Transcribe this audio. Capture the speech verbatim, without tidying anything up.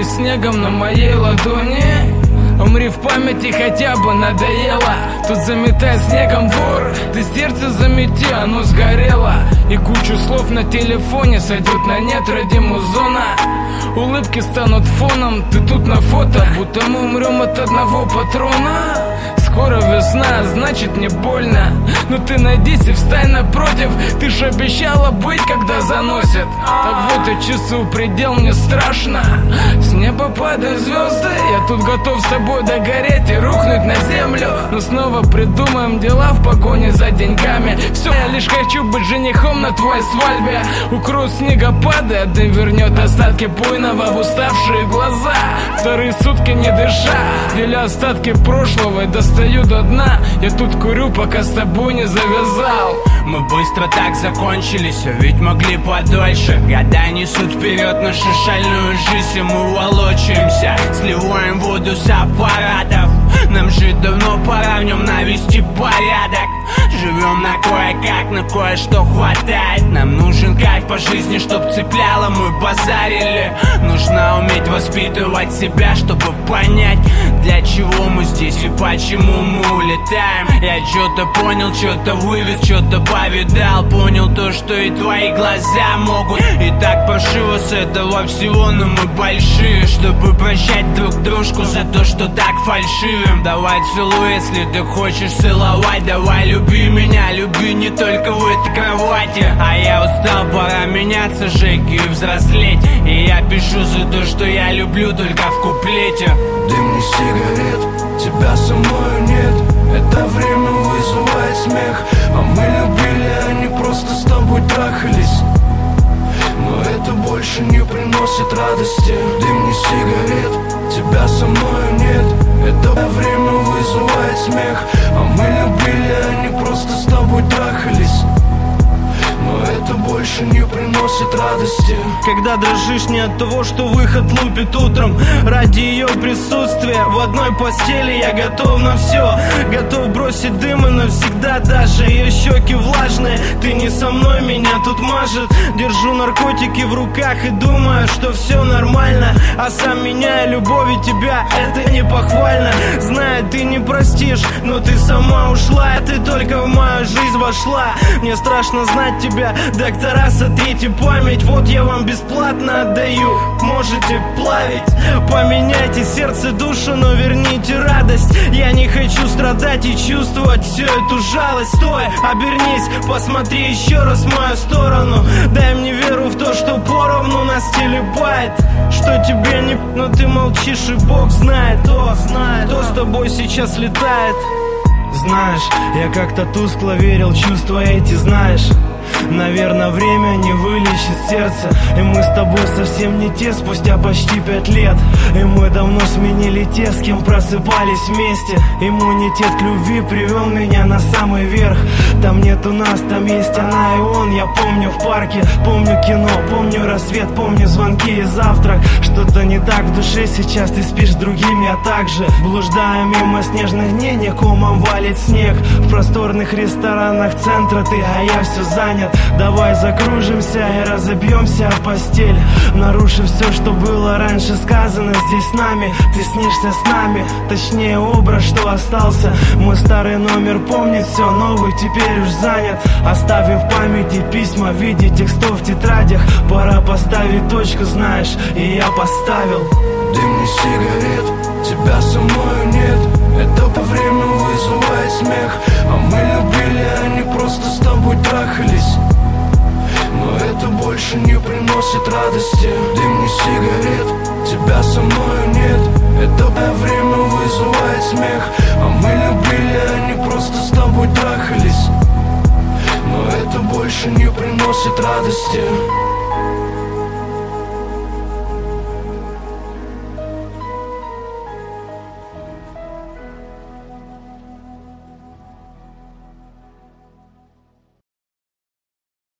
снегом на моей ладони. Умри в памяти, хотя бы надоело. Тут заметает снегом вор, ты сердце замети, оно сгорело. И кучу слов на телефоне сойдет на нет ради музона. Улыбки станут фоном, ты тут на фото, будто мы умрем от одного патрона. Скоро весна, значит не больно, но ты найдись и встань напротив. Ты ж обещала быть, когда заносит. Так вот я чувствую предел, мне страшно. С неба падают звезды, я тут готов с тобой догореть и рухнуть на землю. Но снова придумаем дела в погоне за деньгами. Все, я лишь хочу быть женихом на твоей свадьбе. Укроют снегопады, а дым вернет остатки буйного в уставшие глаза. Вторые сутки не дыша, деля остатки прошлого и достаю до дна. Я тут курю, пока с тобой не завязал. Мы быстро так закончились, а ведь могли подольше. Года несут вперед нашу шальную жизнь, и мы волочаемся, сливаем воду с аппаратов. Нам жить давно пора, в нем навести порядок. Живем на кое-как, на кое-что хватает. Нам нужен кайф по жизни, чтоб цепляло, мы базарили. Нужно уметь воспитывать себя, чтобы понять, для чего мы здесь и почему мы улетаем. Я что-то понял, что-то вывез, что-то повидал. Понял то, что и твои глаза могут. И так паршиво с этого всего, но мы большие, чтобы прощать друг дружку за то, что так фальшивим. Давай целуй, если ты хочешь целовать. Давай люби меня, люби не только в этой кровати. А я устал, пора меняться, Жеки, и взрослеть. И я пишу за то, что я люблю, только в куплете. Дым не сигарет, тебя со мною нет. Это время вызывает смех. А мы любили, а не просто с тобой трахались. Но это больше не приносит радости. Дым не сигарет, тебя со мною нет. Это время вызывает смех. А мы любили, а не просто с тобой трахались. Но это больше не приносит радости. Когда дрожишь не от того, что выход лупит утром. Ради ее присутствия в одной постели я готов на все. Готов бросить дым и навсегда. Даже ее щеки влажные. Ты не со мной, меня тут мажет. Держу наркотики в руках и думаю, что все нормально. А сам меняю любовь и тебя, это не похвально. Знаю, ты не простишь, но ты сама ушла. Ты только в мою жизнь вошла. Мне страшно знать тебя. Доктора, сотрите память, вот я вам бесплатно отдаю. Можете плавить, поменяйте сердце, душу, но верните радость. Я не хочу страдать и чувствовать всю эту жалость. Стой, обернись, посмотри еще раз в мою сторону. Дай мне веру в то, что поровну нас телепает. Что тебе не... но ты молчишь, и Бог знает, кто, знает, кто с тобой сейчас летает. Знаешь, я как-то тускло верил, чувства эти, знаешь. Наверное, время не вылечит сердце. И мы с тобой совсем не те спустя почти пять лет. И мы давно сменили те, с кем просыпались вместе. Иммунитет к любви привел меня на самый верх. Там нет у нас, там есть она и он. Я помню в парке, помню кино, помню рассвет, помню звонки и завтрак. Что-то не так в душе сейчас, ты спишь с другим, я так же. Блуждаю мимо снежных дней, не комом валит снег. В просторных ресторанах центра ты, а я все занят. Давай закружимся и разобьемся о постель, нарушив все, что было раньше сказано здесь с нами. Ты снишься с нами, точнее образ, что остался. Мой старый номер помнит все, новый теперь уж занят. Оставим в памяти письма в виде текстов в тетрадях. Пора поставить точку, знаешь, и я поставил. Дым не сигарет, тебя со мною нет. Это время вызывает смех. А мы любили, а не просто с тобой трахались. Но это больше не приносит радости. Дым не сигарет, тебя со мною нет. Это время вызывает смех. А мы любили, а не просто с тобой трахались. Но это больше не приносит радости.